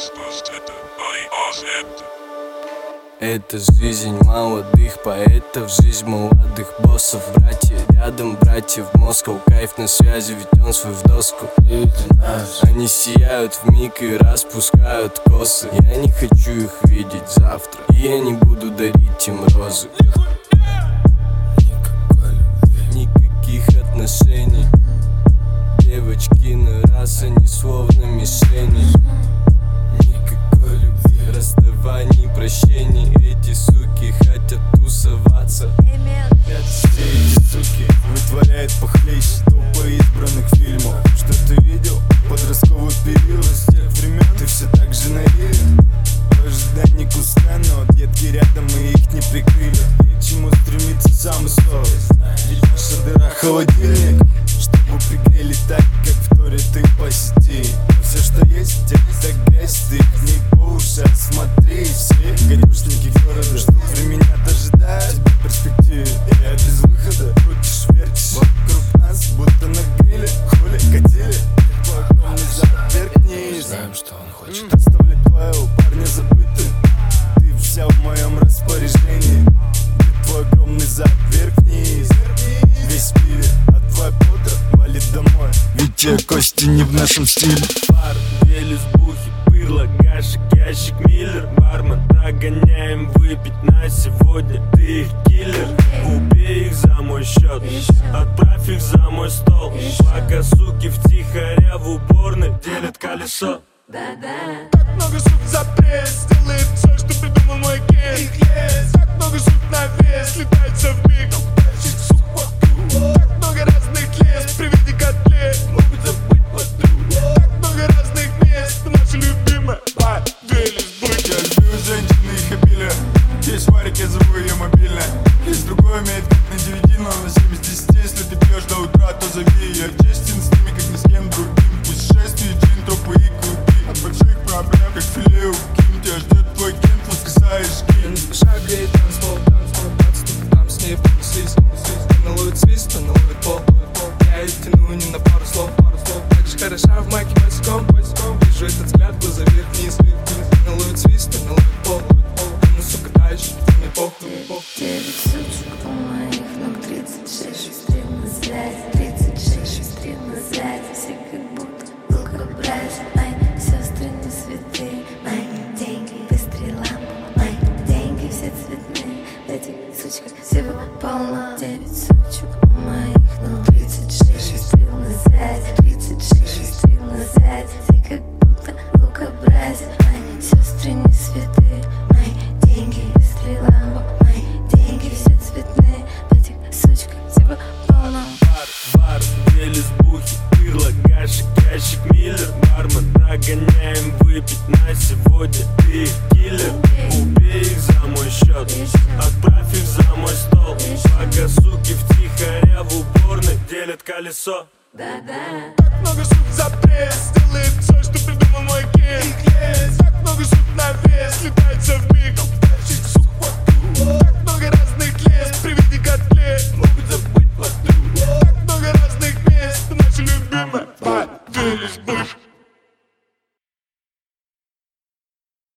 Это жизнь молодых поэтов, жизнь молодых боссов. Братья рядом, братья в Москву. Кайф на связи, ведь он свой в доску. Они сияют вмиг и распускают косы. Я не хочу их видеть завтра, и я не буду дарить им розы. Никаких отношений. Девочки на раз, они словно мишени. Никакой любви, расставаний, прощений. Эти суки хотят тусоваться. Все эти суки вытворяют похлеще тупо избранных фильмов. Что ты видел? Подростковый период. С тех времен ты все так же наивен. В ожидании куска, но детки рядом и их не прикрыли. И к чему стремится замысел? Ведь наша дыра холодильник, чтобы пригрели так, как в Торе ты по сети. Все, что есть, это грязь, ты к ней по уши смотри. Все гадюшники города ждут времени, ожидают тебя в перспективе. Я без выхода, крутишь, вертишь вокруг нас, будто на гриле. Хули катили, твой огромный зад вверх-вниз. Знаем, что он хочет. Оставлять твоего парня забытым. Ты вся в моем распоряжении. Где твой огромный зад вверх-вниз. Весь в пиве, а твой подр валит домой. Ведь те кости не в нашем стиле. Бар, две лесбухи, пырло, гашек, ящик, миллер. Бармен, прогоняем выпить на сегодня. Ты их киллер, убей их за мой счет. Отправь их за мой стол. Пока суки втихаря в уборной делят колесо. Так много сук за пресс, делает все, что придумал мой гей. Так много сук на вес, летается в миг. Так много разных лес, при виде котлет могут забыть подругу. Так много разных мест, но наша любимая бар, две лесбухи. Я люблю женщины, их обилие. Есть варик, я зову ее мобильная. Есть другой, умеет как на 9, но на 7 из 10. Если ты пьешь до утра, то зови. Я честен с ними, как ни с кем другим. Путешествие, джин, тропы и круги. От больших проблем, как филе у Ким. Тебя ждет твой кент, воскресаешь кин. Я не спеша греет танцпол, там с ней понеслись. Она ловит свист, она ловит пол. Я их тяну не на пару слов. Так же хороша в майке босиком. Вижу этот взгляд, глаза вверх-вниз. Она ловит свист, она ловит пол. Она, сука, дальше, мне похуй. 9 сучек у моих ног, 36 стрел на связи, 36 стрел на связи. Все как будто лукобразие. Мои сестры не святые, мои деньги быстрее лампы, мои деньги все цветные. В этих сучках всего полно. 9 сучек у моих ног, 36 стрел на связи, 36 стрел на связи. Все как будто лукобразие. Мои сестры не святые, мои деньги быстрее лампы, мои деньги все цветные. В этих сучках всего полно. Бар, две лесбухи, пырло, гашек, ящик, миллер. Бармен, прогоняем выпить на сегодня. Ты их киллер, убей их за мой счет. Отправь их за мой стол. Пока суки втихаря в уборной делят колесо. Да-да.